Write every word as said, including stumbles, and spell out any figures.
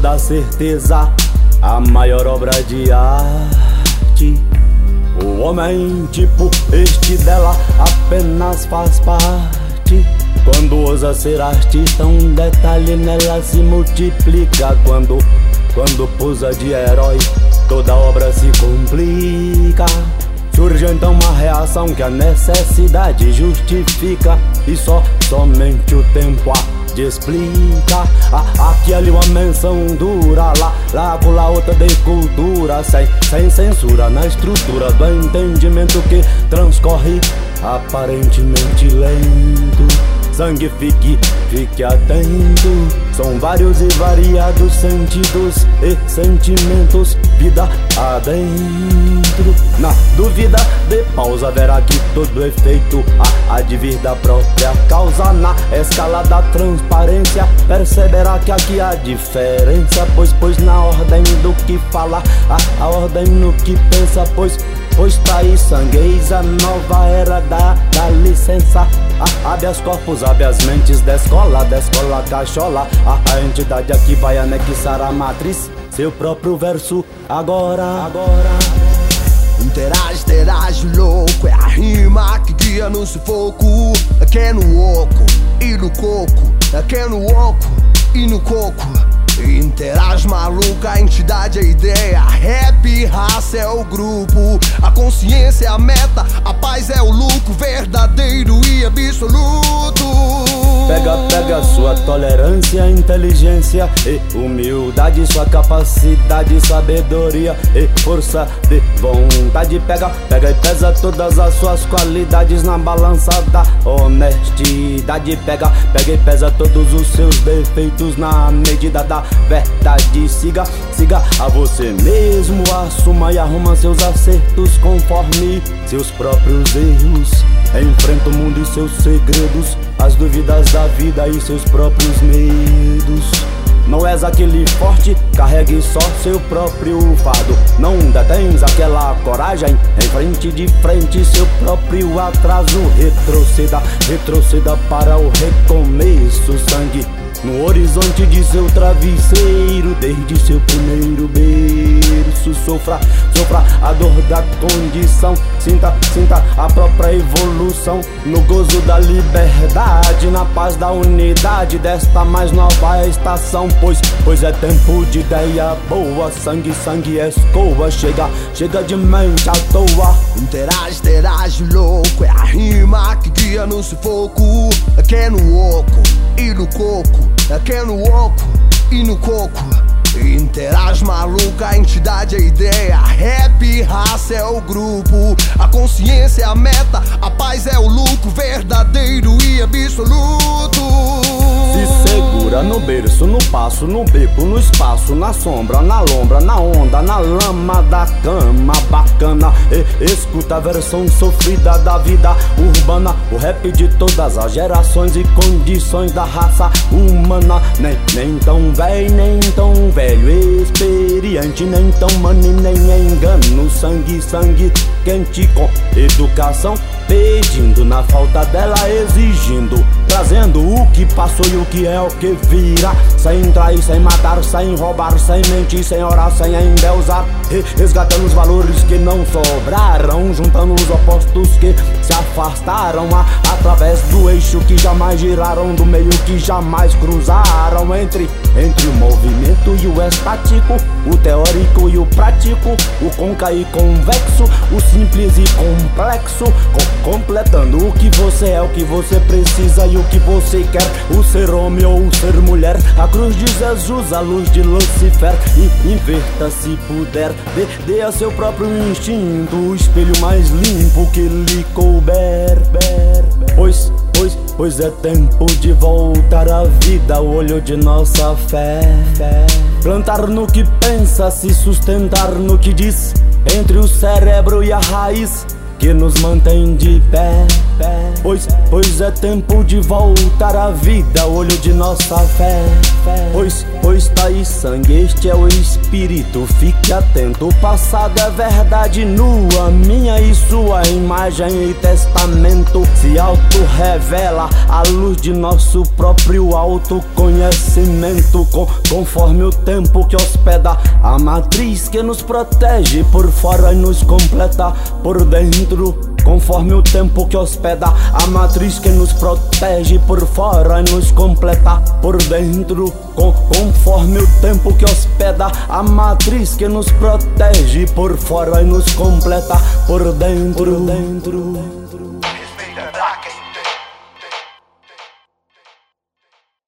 toda certeza a maior obra de arte. O homem tipo este dela apenas faz parte. Quando ousa ser artista, um detalhe nela se multiplica. Quando, quando pousa de herói, toda obra se complica. Surge então uma reação que a necessidade justifica, e só, somente o tempo há de explicar. Ah, aqui ali uma menção dura, lá, lá com lá outra de cultura, sem, sem censura na estrutura do entendimento que transcorre aparentemente lento. Sangue, fique, fique atento. São vários e variados sentidos e sentimentos, vida adentro. Na dúvida de pausa, verá que todo efeito há de vir da própria causa. Na escala da transparência, perceberá que aqui há diferença. Pois, pois na ordem do que fala, a, a ordem no que pensa. Pois, pois tá aí sangue, eis a nova era da, da licença. Ah, habeas corpus, habeas mentes, descola, descola, cachola. Ah, a entidade aqui vai anexar a matriz, seu próprio verso agora, agora. Interage, interage, louco, é a rima que guia no sufoco. Aqui é no oco e no coco, aqui é no oco e no coco. Interage, maluca, a entidade é a ideia, rap, raça é o grupo, a consciência é a meta, a paz é o lucro, verdadeiro e absoluto. Pega, pega sua tolerância, inteligência e humildade, sua capacidade, sabedoria e força de vontade. Pega, pega e pesa todas as suas qualidades na balança da honestidade. Pega, pega e pesa todos os seus defeitos na medida da verdade. Siga, siga a você mesmo, assuma e arruma seus acertos conforme seus próprios erros. Enfrenta o mundo e seus segredos, as dúvidas da vida e seus próprios medos. Não és aquele forte, carregue só seu próprio fardo. Não detens aquela coragem, enfrente de frente seu próprio atraso. Retroceda, retroceda para o recomeço. Sangue no horizonte de seu travesseiro, desde seu primeiro berço. Sofra, sofra a dor da condição, sinta, sinta a própria evolução. No gozo da liberdade, na paz da unidade desta mais nova estação. Pois, pois é tempo de ideia boa, sangue, sangue escoa. Chega, chega de mente à toa. Interage, interage, louco, é a rima que guia no sufoco. Aqui é no oco e no coco, aqui é no oco e no coco. Interage, maluca, a entidade é a ideia, rap, raça é o grupo, a consciência é a meta, a paz é o lucro, verdadeiro e absoluto. Se segura no berço, no passo, no beco, no espaço, na sombra, na lombra, na onda, na lama da cama bacana. E escuta a versão sofrida da vida urbana, o rap de todas as gerações e condições da raça humana. Nem, nem tão velho, nem tão velho, experiente, nem tão money, nem engano. Sangue, sangue quente com educação, pedindo na falta dela, exigindo, trazendo o que passou e o que é o que virá. Sem trair, sem matar, sem roubar, sem mentir, sem orar, sem endeusar. Resgatando os valores que não sobraram, juntando os opostos que se afastaram. A, através do eixo que jamais giraram, do meio que jamais cruzaram. Entre, entre o movimento e o estático, o teórico e o prático, o côncavo e convexo, o simples e complexo, com, completando o que você é, o que você precisa e o que você quer. O ser homem ou o ser mulher, a cruz de Jesus, a luz de Lucifer. E inverta se puder, dê, dê a seu próprio instinto o espelho mais limpo que lhe couber. Pois, pois, pois é tempo de voltar à vida, o olho de nossa fé. Plantar no que pensa, se sustentar no que diz, entre o cérebro e a raiz. que nos mantém de pé. Pois, pois é tempo de voltar à vida, olho de nossa fé. Pois, pois tá aí sangue, este é o espírito, fique atento. O passado é verdade nua, minha e sua imagem e testamento. Se auto-revela a luz de nosso próprio autoconhecimento. Com, conforme o tempo que hospeda a matriz que nos protege por fora e nos completa por dentro. Conforme o tempo que hospeda a matriz que nos protege por fora e nos completa por dentro. Com, conforme o tempo que hospeda a matriz que nos protege por fora e nos completa por dentro. Por dentro.